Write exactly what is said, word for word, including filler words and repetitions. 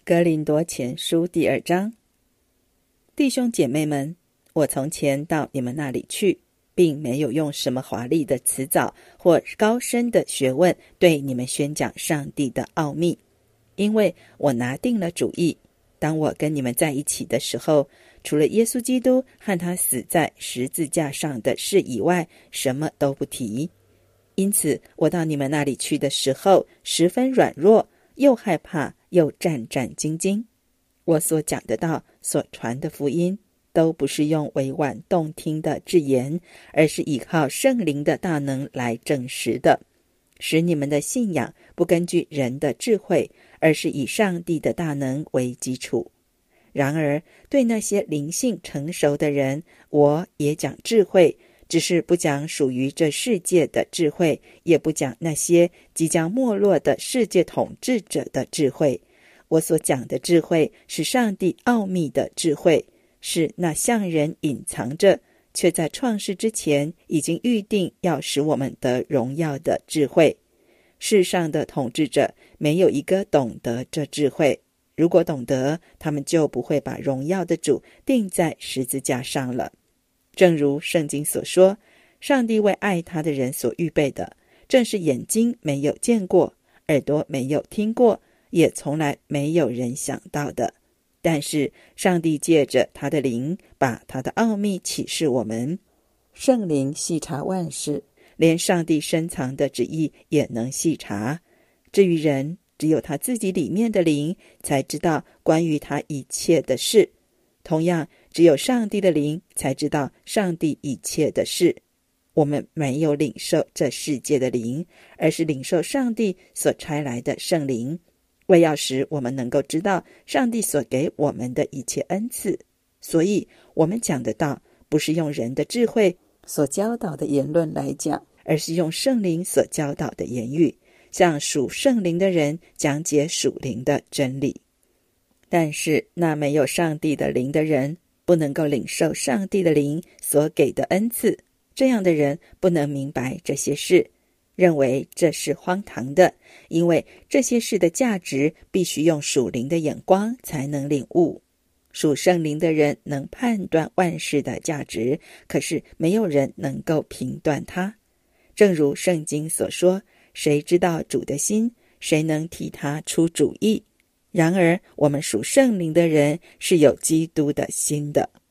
哥林多前书第二章。弟兄姐妹们，我从前到你们那里去，并没有用什么华丽的辞藻或高深的学问对你们宣讲上帝的奥秘，因为我拿定了主意，当我跟你们在一起的时候，除了耶稣基督和他死在十字架上的事以外，什么都不提。因此我到你们那里去的时候，十分软弱，又害怕又战战兢兢。我所讲的道，所传的福音，都不是用委婉动听的字言，而是依靠圣灵的大能来证实的，使你们的信仰不根据人的智慧，而是以上帝的大能为基础。然而对那些灵性成熟的人，我也讲智慧，只是不讲属于这世界的智慧，也不讲那些即将没落的世界统治者的智慧。我所讲的智慧是上帝奥秘的智慧，是那向人隐藏着，却在创世之前已经预定要使我们得荣耀的智慧。世上的统治者没有一个懂得这智慧，如果懂得，他们就不会把荣耀的主钉在十字架上了。正如圣经所说，上帝为爱他的人所预备的，正是眼睛没有见过，耳朵没有听过，也从来没有人想到的。但是上帝借着他的灵，把他的奥秘启示我们。圣灵细察万事，连上帝深藏的旨意也能细察。至于人，只有他自己里面的灵才知道关于他一切的事。同样，只有上帝的灵才知道上帝一切的事。我们没有领受这世界的灵，而是领受上帝所差来的圣灵，为要使我们能够知道上帝所给我们的一切恩赐。所以我们讲的道，不是用人的智慧所教导的言论来讲，而是用圣灵所教导的言语，向属圣灵的人讲解属灵的真理。但是那没有上帝的灵的人，不能够领受上帝的灵所给的恩赐，这样的人不能明白这些事，认为这是荒唐的，因为这些事的价值必须用属灵的眼光才能领悟。属圣灵的人能判断万事的价值，可是没有人能够评断它。正如圣经所说，谁知道主的心，谁能替他出主意？然而我们属圣灵的人是有基督的心的。